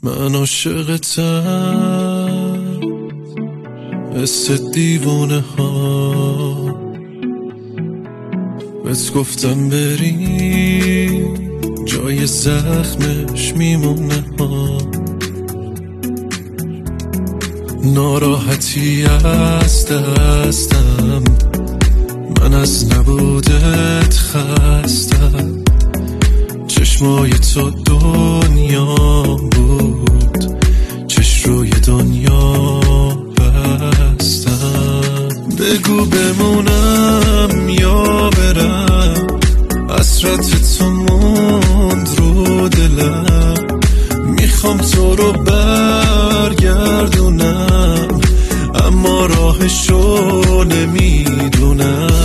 من عاشقتم مثل دیوانه ها، بهت گفتم بری جای زخمش میمونه ها. ناراحتی از دستم، من از نبودت خستم. چشمای تو دنیا بود، چش روی دنیا بستم. بگو بمونم یا برم، حسرت تو موند رو دلم. میخوام تو رو برگردونم، اما راهشو نمیدونم.